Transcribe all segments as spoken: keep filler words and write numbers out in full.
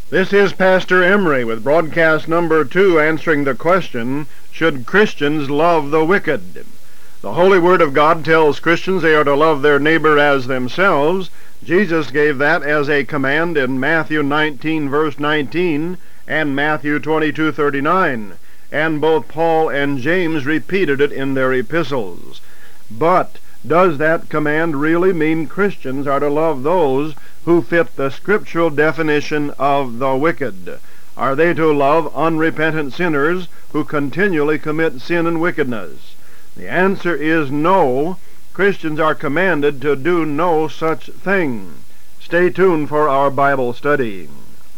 This is Pastor Emery with broadcast number two answering the question, should Christians love the wicked? The Holy Word of God tells Christians they are to love their neighbor as themselves. Jesus gave that as a command in Matthew nineteen, verse nineteen, and Matthew twenty-two, thirty-nine, and both Paul and James repeated it in their epistles. But does that command really mean Christians are to love those who fit the scriptural definition of the wicked? Are they to love unrepentant sinners who continually commit sin and wickedness? The answer is no. Christians are commanded to do no such thing. Stay tuned for our Bible study.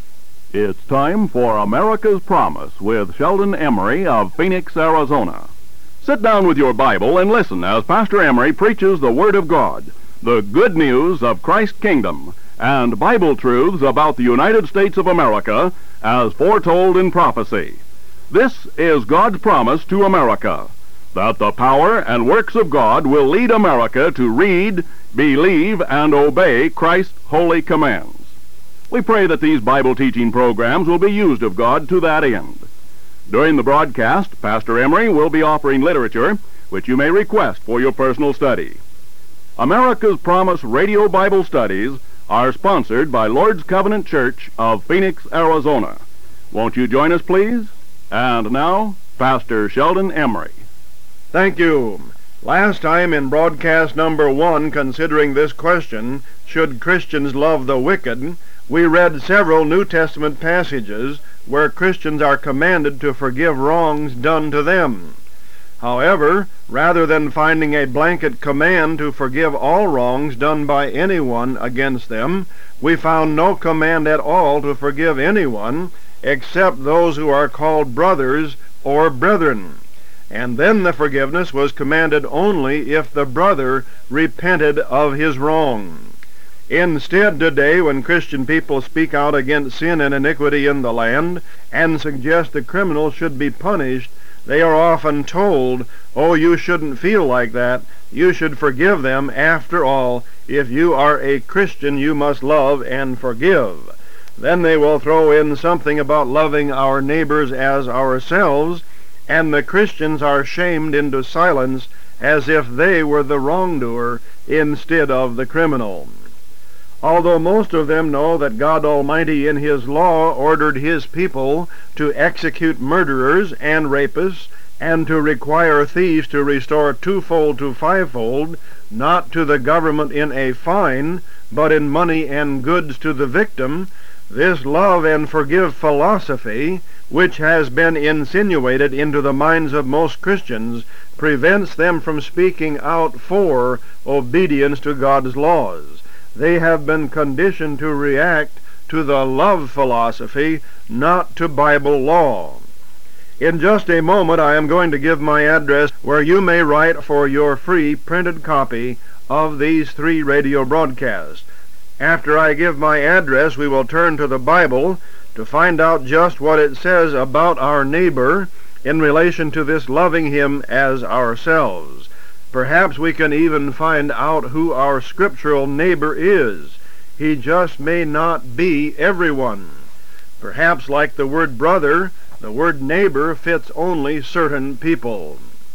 It's time for America's Promise with Sheldon Emery of Phoenix, Arizona. Sit down with your Bible and listen as Pastor Emery preaches the Word of God, the good news of Christ's kingdom, and Bible truths about the United States of America as foretold in prophecy. This is God's promise to America, that the power and works of God will lead America to read, believe, and obey Christ's holy commands. We pray that these Bible teaching programs will be used of God to that end. During the broadcast, Pastor Emery will be offering literature which you may request for your personal study. America's Promise Radio Bible Studies are sponsored by Lord's Covenant Church of Phoenix, Arizona. Won't you join us, please? And now, Pastor Sheldon Emery. Thank you. Last time in broadcast number one, considering this question, should Christians love the wicked, we read several New Testament passages where Christians are commanded to forgive wrongs done to them. However, rather than finding a blanket command to forgive all wrongs done by anyone against them, we found no command at all to forgive anyone except those who are called brothers or brethren. And then the forgiveness was commanded only if the brother repented of his wrong. Instead, today, when Christian people speak out against sin and iniquity in the land and suggest the criminal should be punished, they are often told, oh, you shouldn't feel like that. You should forgive them. After all, if you are a Christian, you must love and forgive. Then they will throw in something about loving our neighbors as ourselves, and the Christians are shamed into silence as if they were the wrongdoer instead of the criminal. Although most of them know that God Almighty in His law ordered His people to execute murderers and rapists and to require thieves to restore twofold to fivefold, not to the government in a fine, but in money and goods to the victim, this love and forgive philosophy, which has been insinuated into the minds of most Christians, prevents them from speaking out for obedience to God's laws. They have been conditioned to react to the love philosophy, not to Bible law. In just a moment I am going to give my address where you may write for your free printed copy of these three radio broadcasts. After I give my address, we will turn to the Bible to find out just what it says about our neighbor in relation to this loving him as ourselves. Perhaps we can even find out who our scriptural neighbor is. He just may not be everyone. Perhaps, like the word brother, the word neighbor fits only certain people.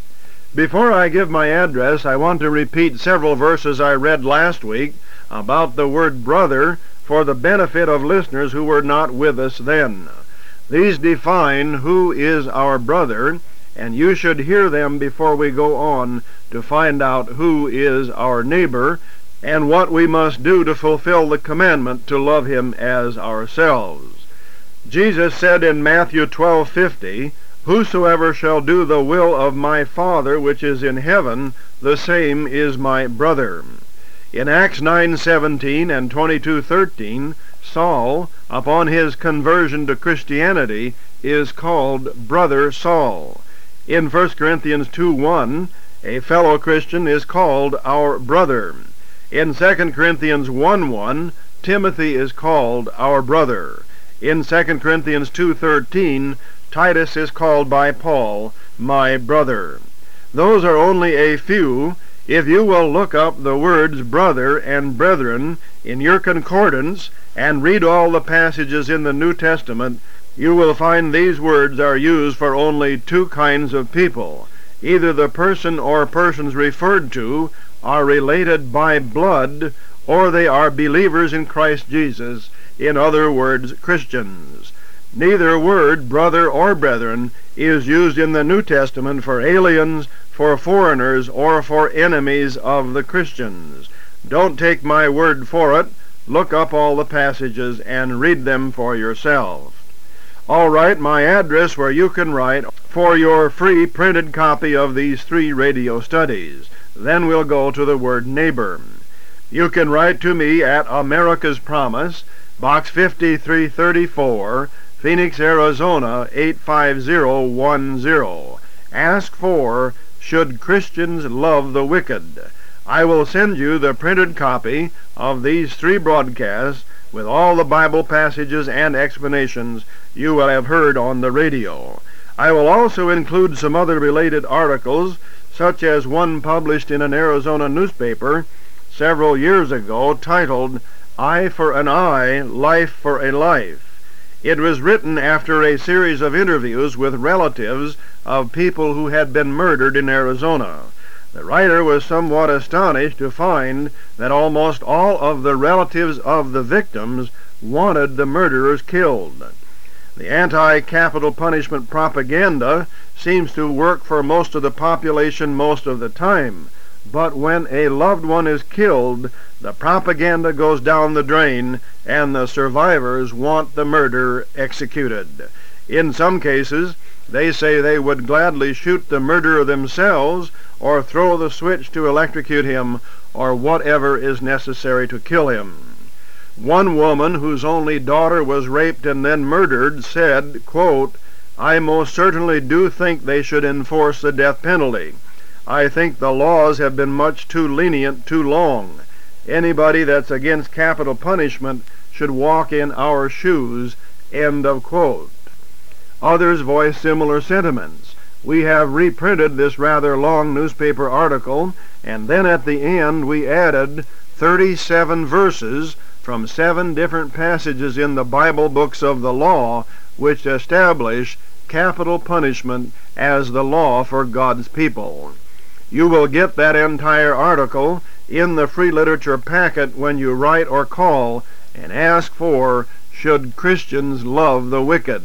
Before I give my address, I want to repeat several verses I read last week about the word brother for the benefit of listeners who were not with us then. These define who is our brother, and you should hear them before we go on to find out who is our neighbor and what we must do to fulfill the commandment to love him as ourselves. Jesus said in Matthew twelve fifty, "Whosoever shall do the will of my Father which is in heaven, the same is my brother." In Acts nine seventeen and twenty-two thirteen, Saul, upon his conversion to Christianity, is called Brother Saul. In First Corinthians two one, a fellow Christian is called our brother. In Second Corinthians one one, Timothy is called our brother. In Second Corinthians two thirteen, Titus is called by Paul, my brother. Those are only a few. If you will look up the words brother and brethren in your concordance and read all the passages in the New Testament, you will find these words are used for only two kinds of people. Either the person or persons referred to are related by blood, or they are believers in Christ Jesus, in other words, Christians. Neither word, brother or brethren, is used in the New Testament for aliens, for foreigners, or for enemies of the Christians. Don't take my word for it. Look up all the passages and read them for yourself. All right, my address where you can write for your free printed copy of these three radio studies. Then we'll go to the word neighbor. You can write to me at America's Promise, Box fifty-three thirty-four, Phoenix, Arizona eight five zero one zero. Ask for Should Christians Love the Wicked? I will send you the printed copy of these three broadcasts with all the Bible passages and explanations you will have heard on the radio. I will also include some other related articles, such as one published in an Arizona newspaper several years ago titled Eye for an Eye, Life for a Life. It was written after a series of interviews with relatives of people who had been murdered in Arizona. The writer was somewhat astonished to find that almost all of the relatives of the victims wanted the murderers killed. The anti-capital punishment propaganda seems to work for most of the population most of the time, but when a loved one is killed, the propaganda goes down the drain and the survivors want the murderer executed. In some cases, they say they would gladly shoot the murderer themselves or throw the switch to electrocute him or whatever is necessary to kill him. One woman whose only daughter was raped and then murdered said, quote, I most certainly do think they should enforce the death penalty. I think the laws have been much too lenient too long. Anybody that's against capital punishment should walk in our shoes, end of quote. Others voice similar sentiments. We have reprinted this rather long newspaper article, and then at the end we added thirty-seven verses from seven different passages in the Bible books of the law which establish capital punishment as the law for God's people. You will get that entire article in the free literature packet when you write or call and ask for Should Christians Love the Wicked?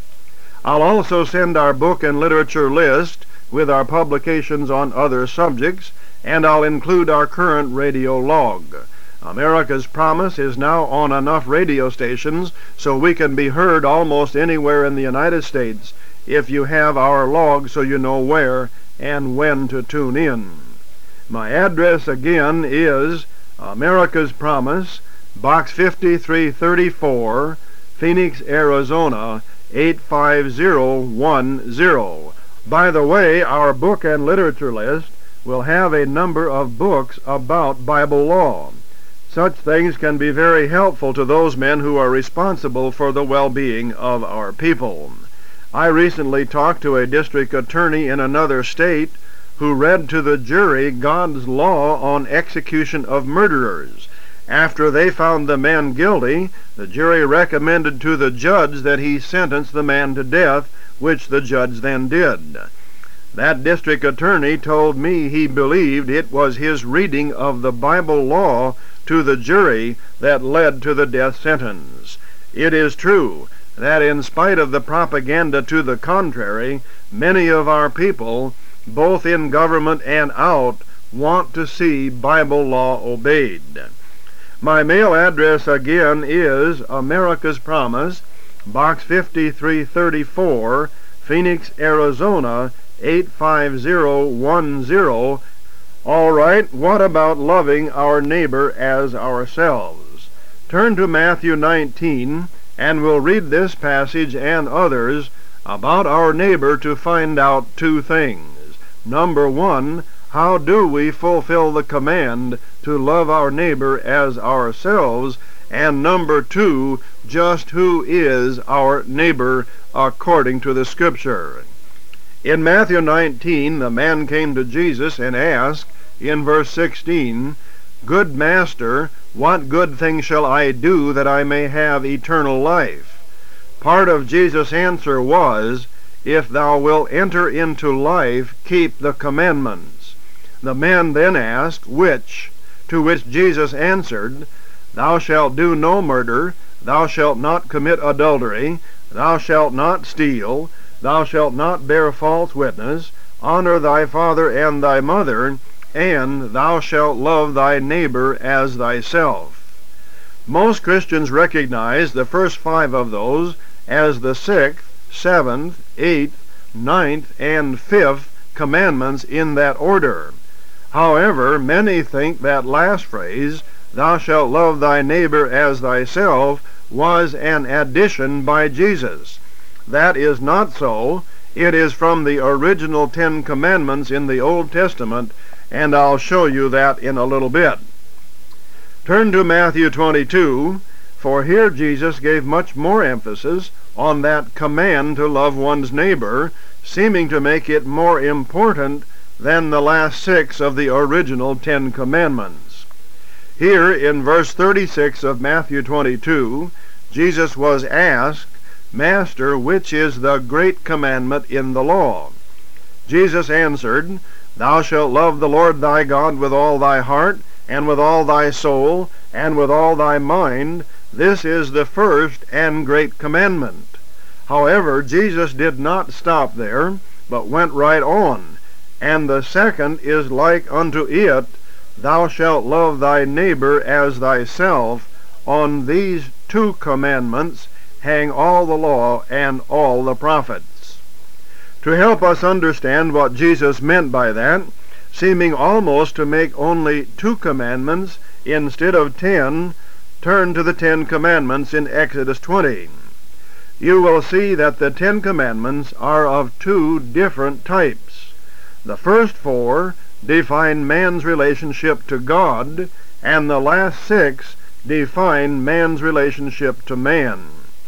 I'll also send our book and literature list with our publications on other subjects, and I'll include our current radio log. America's Promise is now on enough radio stations so we can be heard almost anywhere in the United States if you have our log so you know where and when to tune in. My address again is America's Promise, Box fifty-three thirty-four, Phoenix, Arizona eight five zero one zero. By the way, our book and literature list will have a number of books about Bible law. Such things can be very helpful to those men who are responsible for the well-being of our people. I recently talked to a district attorney in another state who read to the jury God's law on execution of murderers. After they found the man guilty, the jury recommended to the judge that he sentence the man to death, which the judge then did. That district attorney told me he believed it was his reading of the Bible law to the jury that led to the death sentence. It is true that in spite of the propaganda to the contrary, many of our people, both in government and out, want to see Bible law obeyed. My mail address again is America's Promise, Box fifty-three thirty-four, Phoenix, Arizona eight five zero one zero. All right, what about loving our neighbor as ourselves? Turn to Matthew nineteen, and we'll read this passage and others about our neighbor to find out two things. Number one, how do we fulfill the command to love our neighbor as ourselves? And number two, just who is our neighbor according to the Scripture? In Matthew nineteen, the man came to Jesus and asked, in verse sixteen, "Good Master, what good thing shall I do that I may have eternal life?" Part of Jesus' answer was, "If thou wilt enter into life, keep the commandments." The men then asked, "Which?" To which Jesus answered, "Thou shalt do no murder, thou shalt not commit adultery, thou shalt not steal, thou shalt not bear false witness, honor thy father and thy mother, and thou shalt love thy neighbor as thyself." Most Christians recognize the first five of those as the sixth, seventh, eighth, ninth, and fifth commandments in that order. However, many think that last phrase, "Thou shalt love thy neighbor as thyself," was an addition by Jesus. That is not so. It is from the original Ten Commandments in the Old Testament, and I'll show you that in a little bit. Turn to Matthew twenty-two, for here Jesus gave much more emphasis on that command to love one's neighbor, seeming to make it more important than the last six of the original Ten Commandments. Here in verse thirty-six of Matthew twenty-two, Jesus was asked, "Master, which is the great commandment in the law?" Jesus answered, "Thou shalt love the Lord thy God with all thy heart, and with all thy soul, and with all thy mind. This is the first and great commandment." However, Jesus did not stop there, but went right on. "And the second is like unto it, Thou shalt love thy neighbor as thyself. On these two commandments hang all the law and all the prophets." To help us understand what Jesus meant by that, seeming almost to make only two commandments instead of ten, turn to the Ten Commandments in Exodus twenty. You will see that the Ten Commandments are of two different types. The first four define man's relationship to God, and the last six define man's relationship to man.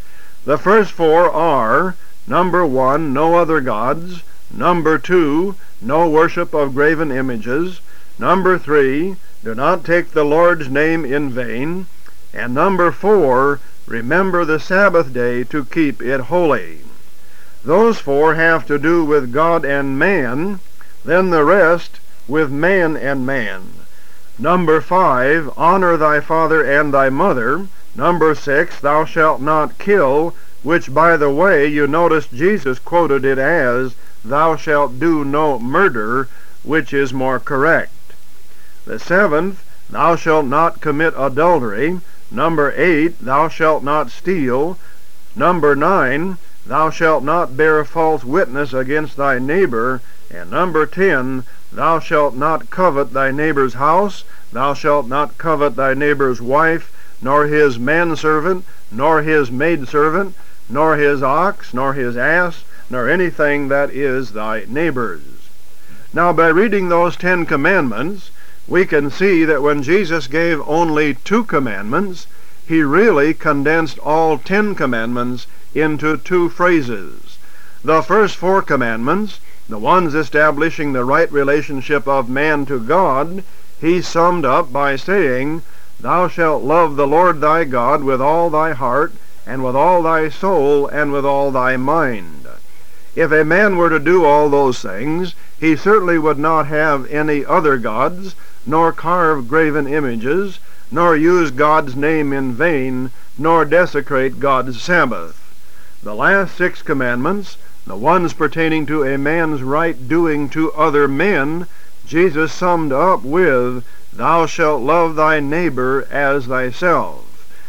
The first four are, number one, no other gods; number two, no worship of graven images; number three, do not take the Lord's name in vain; and number four, remember the Sabbath day to keep it holy. Those four have to do with God and man, then the rest with man and man. Number five, honor thy father and thy mother. Number six, thou shalt not kill, which, by the way, you notice Jesus quoted it as, thou shalt do no murder, which is more correct. The seventh, thou shalt not commit adultery. Number eight, thou shalt not steal. Number nine, thou shalt not bear false witness against thy neighbor. And number ten, thou shalt not covet thy neighbor's house, thou shalt not covet thy neighbor's wife, nor his manservant, nor his maidservant, nor his ox, nor his ass, nor anything that is thy neighbor's. Now, by reading those Ten Commandments, we can see that when Jesus gave only two commandments, he really condensed all Ten Commandments into two phrases. The first four commandments, the ones establishing the right relationship of man to God, he summed up by saying, "Thou shalt love the Lord thy God with all thy heart, and with all thy soul, and with all thy mind." If a man were to do all those things, he certainly would not have any other gods, nor carve graven images, nor use God's name in vain, nor desecrate God's Sabbath. The last six commandments, the ones pertaining to a man's right doing to other men, Jesus summed up with, "Thou shalt love thy neighbor as thyself."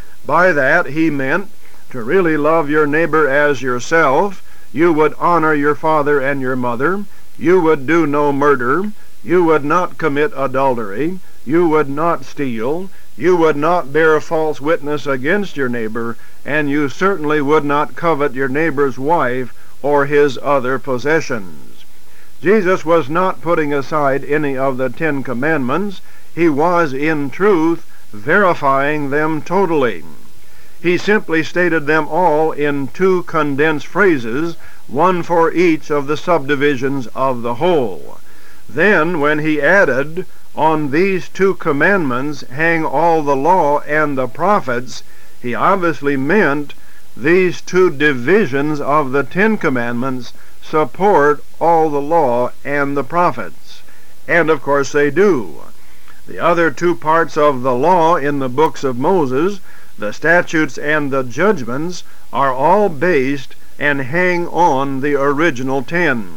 By that he meant, to really love your neighbor as yourself, you would honor your father and your mother, you would do no murder, you would not commit adultery, you would not steal, you would not bear false witness against your neighbor, and you certainly would not covet your neighbor's wife or his other possessions. Jesus was not putting aside any of the Ten Commandments. He was, in truth, verifying them totally. He simply stated them all in two condensed phrases, one for each of the subdivisions of the whole. Then, when he added, on these two commandments hang all the law and the prophets, he obviously meant these two divisions of the Ten Commandments support all the law and the prophets. And of course they do. The other two parts of the law in the books of Moses, the statutes and the judgments, are all based and hang on the original ten.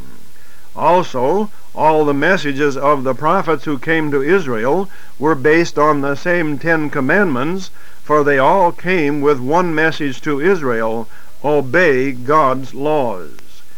Also, all the messages of the prophets who came to Israel were based on the same Ten Commandments, for they all came with one message to Israel: obey God's laws.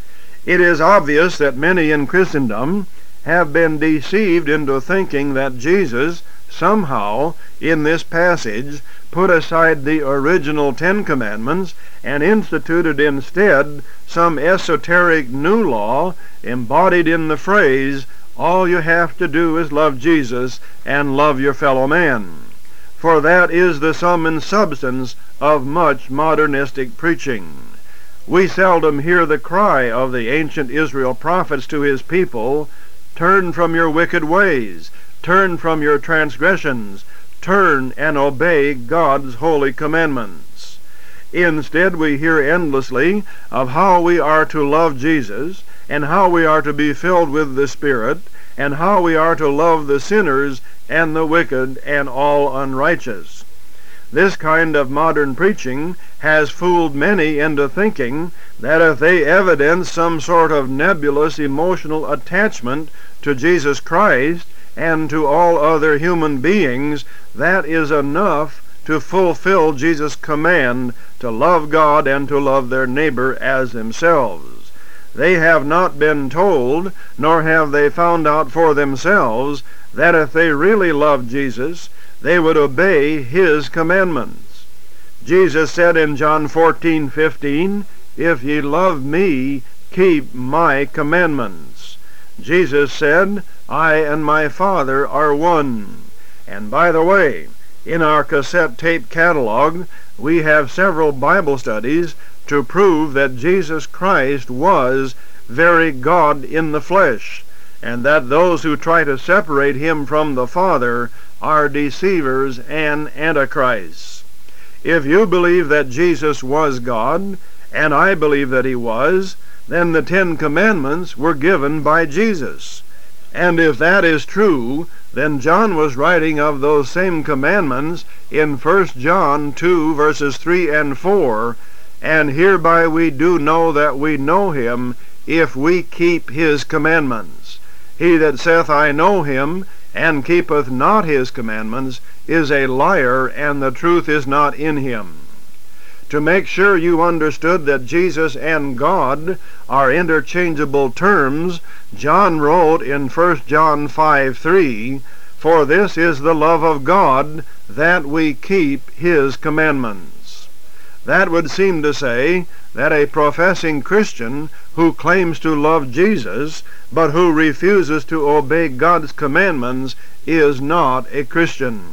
It is obvious that many in Christendom have been deceived into thinking that Jesus somehow, in this passage, put aside the original Ten Commandments and instituted instead some esoteric new law embodied in the phrase, all you have to do is love Jesus and love your fellow man. For that is the sum and substance of much modernistic preaching. We seldom hear the cry of the ancient Israel prophets to his people, turn from your wicked ways, turn from your transgressions, turn and obey God's holy commandments. Instead, we hear endlessly of how we are to love Jesus, and how we are to be filled with the Spirit, and how we are to love the sinners and the wicked and all unrighteous. This kind of modern preaching has fooled many into thinking that if they evidence some sort of nebulous emotional attachment to Jesus Christ and to all other human beings, that is enough to fulfill Jesus' command to love God and to love their neighbor as themselves. They have not been told, nor have they found out for themselves, that if they really loved Jesus, they would obey his commandments. Jesus said in John fourteen fifteen, if ye love me, keep my commandments. Jesus said, I and my Father are one. And by the way, in our cassette tape catalog, we have several Bible studies to prove that Jesus Christ was very God in the flesh, and that those who try to separate him from the Father are deceivers and antichrists. If you believe that Jesus was God, and I believe that he was, then the Ten Commandments were given by Jesus. And if that is true, then John was writing of those same commandments in First John two, verses three and four, and hereby we do know that we know him, if we keep his commandments. He that saith, I know him, and keepeth not his commandments, is a liar, and the truth is not in him. To make sure you understood that Jesus and God are interchangeable terms, John wrote in First John five three, for this is the love of God, that we keep his commandments. That would seem to say that a professing Christian who claims to love Jesus, but who refuses to obey God's commandments, is not a Christian.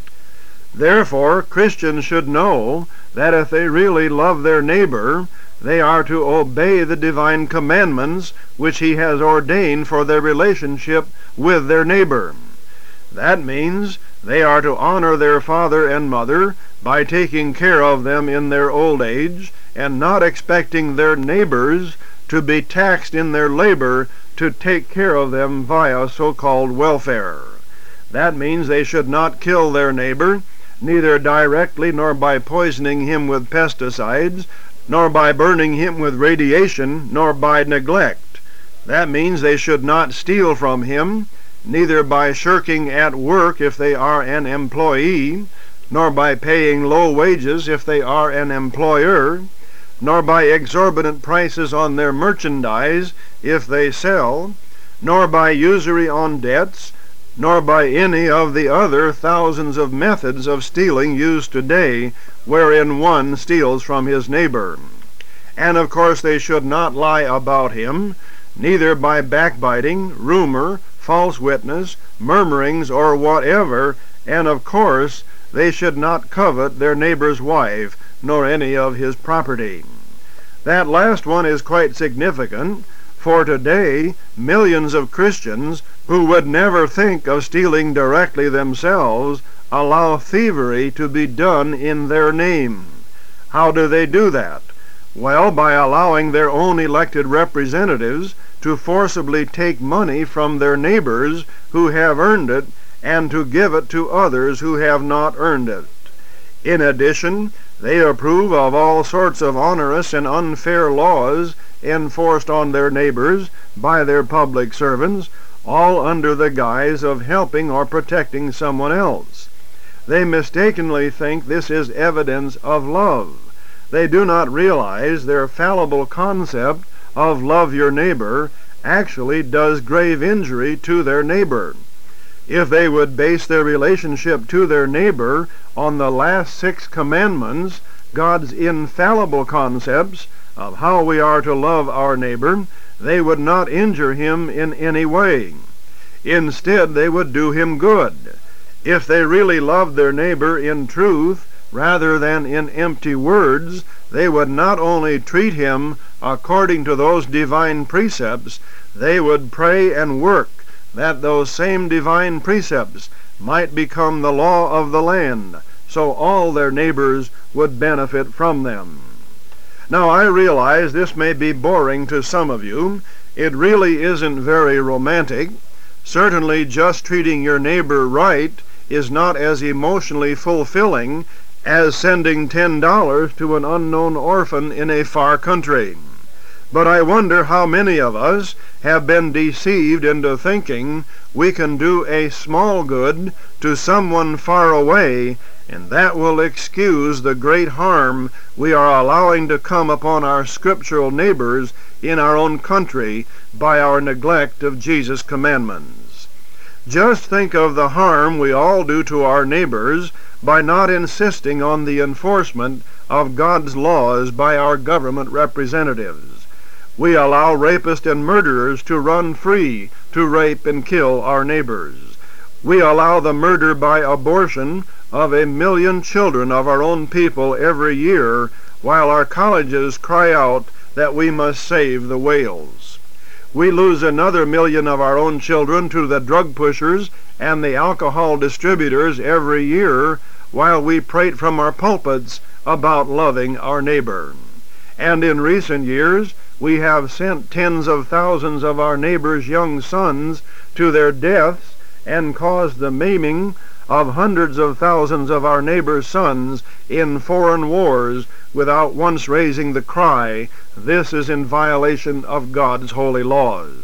Therefore, Christians should know that if they really love their neighbor, they are to obey the divine commandments which he has ordained for their relationship with their neighbor. That means they are to honor their father and mother by taking care of them in their old age, and not expecting their neighbors to be taxed in their labor to take care of them via so-called welfare. That means they should not kill their neighbor, neither directly nor by poisoning him with pesticides, nor by burning him with radiation, nor by neglect. That means they should not steal from him, neither by shirking at work if they are an employee, nor by paying low wages if they are an employer, nor by exorbitant prices on their merchandise if they sell, nor by usury on debts, nor by any of the other thousands of methods of stealing used today, wherein one steals from his neighbor. And of course they should not lie about him, neither by backbiting, rumor, false witness, murmurings, or whatever, and of course they should not covet their neighbor's wife, nor any of his property. That last one is quite significant, For today, millions of Christians who would never think of stealing directly themselves allow thievery to be done in their name. How do they do that? Well, by allowing their own elected representatives to forcibly take money from their neighbors who have earned it and to give it to others who have not earned it. In addition, they approve of all sorts of onerous and unfair laws enforced on their neighbors by their public servants, all under the guise of helping or protecting someone else. They mistakenly think this is evidence of love. They do not realize their fallible concept of love your neighbor actually does grave injury to their neighbor. If they would base their relationship to their neighbor on the last six commandments, God's infallible concepts of how we are to love our neighbor, they would not injure him in any way. Instead, they would do him good. If they really loved their neighbor in truth rather than in empty words, they would not only treat him according to those divine precepts, they would pray and work that those same divine precepts might become the law of the land, so all their neighbors would benefit from them. Now, I realize this may be boring to some of you. It really isn't very romantic. Certainly, just treating your neighbor right is not as emotionally fulfilling as sending ten dollars to an unknown orphan in a far country. But I wonder how many of us have been deceived into thinking we can do a small good to someone far away, and that will excuse the great harm we are allowing to come upon our scriptural neighbors in our own country by our neglect of Jesus' commandments. Just think of the harm we all do to our neighbors by not insisting on the enforcement of God's laws by our government representatives. We allow rapists and murderers to run free to rape and kill our neighbors. We allow the murder by abortion of a million children of our own people every year, while our colleges cry out that we must save the whales. We lose another million of our own children to the drug pushers and the alcohol distributors every year, while we prate from our pulpits about loving our neighbor. And in recent years, we have sent tens of thousands of our neighbors' young sons to their deaths and caused the maiming of hundreds of thousands of our neighbors' sons in foreign wars without once raising the cry, "This is in violation of God's holy laws."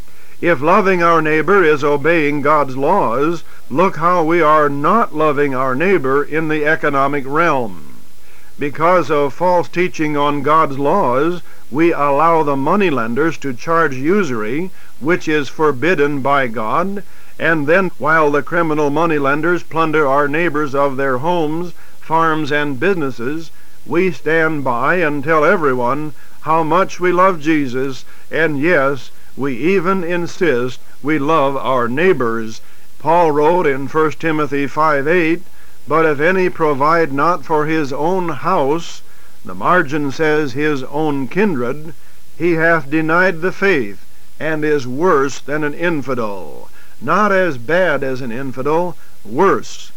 If loving our neighbor is obeying God's laws, look how we are not loving our neighbor in the economic realm. Because of false teaching on God's laws, we allow the moneylenders to charge usury, which is forbidden by God, and then while the criminal moneylenders plunder our neighbors of their homes, farms, and businesses, we stand by and tell everyone how much we love Jesus, and yes, we even insist we love our neighbors. Paul wrote in First Timothy five eight, "But if any provide not for his own house," the margin says his own kindred, "he hath denied the faith, and is worse than an infidel." Not as bad as an infidel, worse.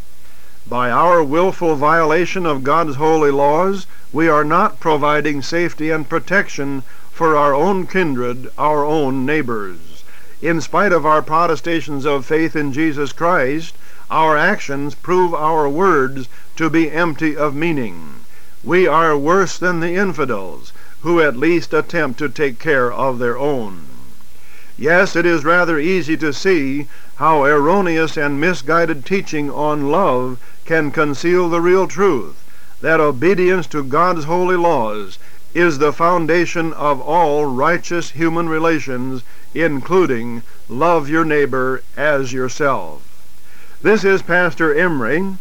By our willful violation of God's holy laws, we are not providing safety and protection for our own kindred, our own neighbors. In spite of our protestations of faith in Jesus Christ, our actions prove our words to be empty of meaning. We are worse than the infidels, who at least attempt to take care of their own. Yes, it is rather easy to see how erroneous and misguided teaching on love can conceal the real truth, that obedience to God's holy laws is the foundation of all righteous human relations, including love your neighbor as yourself. This is Pastor Emery.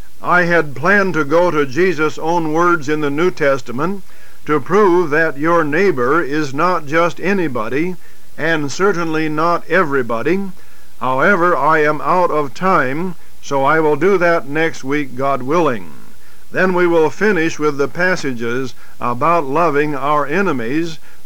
I had planned to go to Jesus' own words in the New Testament to prove that your neighbor is not just anybody, and certainly not everybody. However, I am out of time, so I will do that next week, God willing. Then we will finish with the passages about loving our enemies,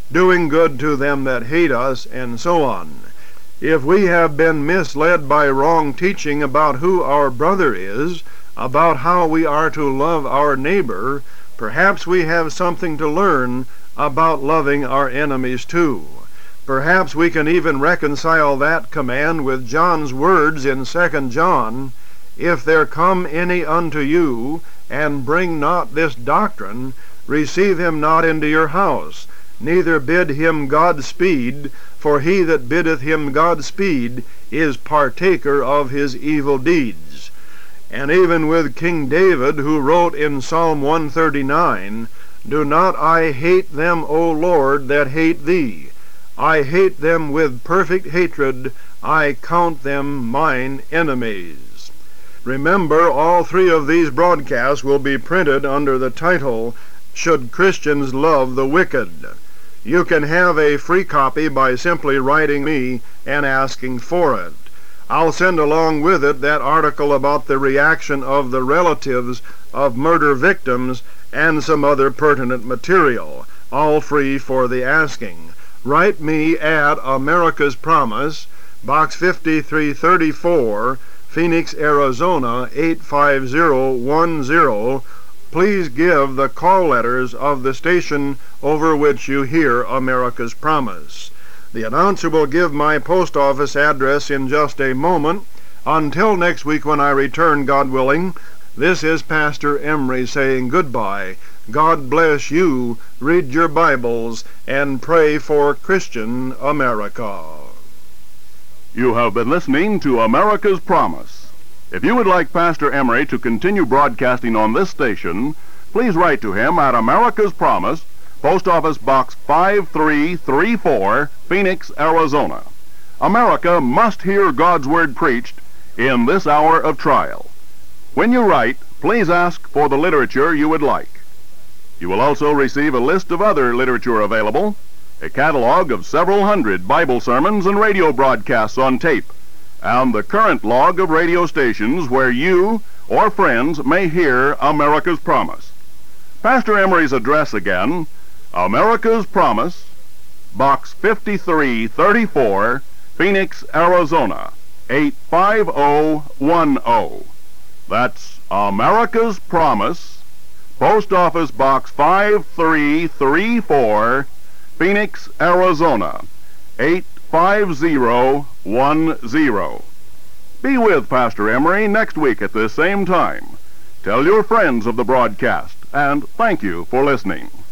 doing good to them that hate us, and so on. If we have been misled by wrong teaching about who our brother is, about how we are to love our neighbor, perhaps we have something to learn about loving our enemies too. Perhaps we can even reconcile that command with John's words in Second John, "If there come any unto you, and bring not this doctrine, receive him not into your house, neither bid him Godspeed, for he that biddeth him Godspeed is partaker of his evil deeds." And even with King David, who wrote in Psalm one thirty-nine, "Do not I hate them, O Lord, that hate thee? I hate them with perfect hatred, I count them mine enemies." Remember, all three of these broadcasts will be printed under the title, "Should Christians Love the Wicked?" You can have a free copy by simply writing me and asking for it. I'll send along with it that article about the reaction of the relatives of murder victims and some other pertinent material, all free for the asking. Write me at America's Promise, Box fifty-three thirty-four, Phoenix, Arizona eight five zero one zero. Please give the call letters of the station over which you hear America's Promise. The announcer will give my post office address in just a moment. Until next week when I return, God willing, this is Pastor Emery saying goodbye. God bless you. Read your Bibles and pray for Christian America. You have been listening to America's Promise. If you would like Pastor Emery to continue broadcasting on this station, please write to him at America's Promise, Post Office Box five three three four, Phoenix, Arizona. America must hear God's Word preached in this hour of trial. When you write, please ask for the literature you would like. You will also receive a list of other literature available, a catalog of several hundred Bible sermons and radio broadcasts on tape, and the current log of radio stations where you or friends may hear America's Promise. Pastor Emery's address again, America's Promise, Box fifty-three thirty-four, Phoenix, Arizona eight five zero one zero. That's America's Promise, Post Office Box five three three four, Phoenix, Arizona eight five zero one zero. Be with Pastor Emery next week at this same time. Tell your friends of the broadcast, and thank you for listening.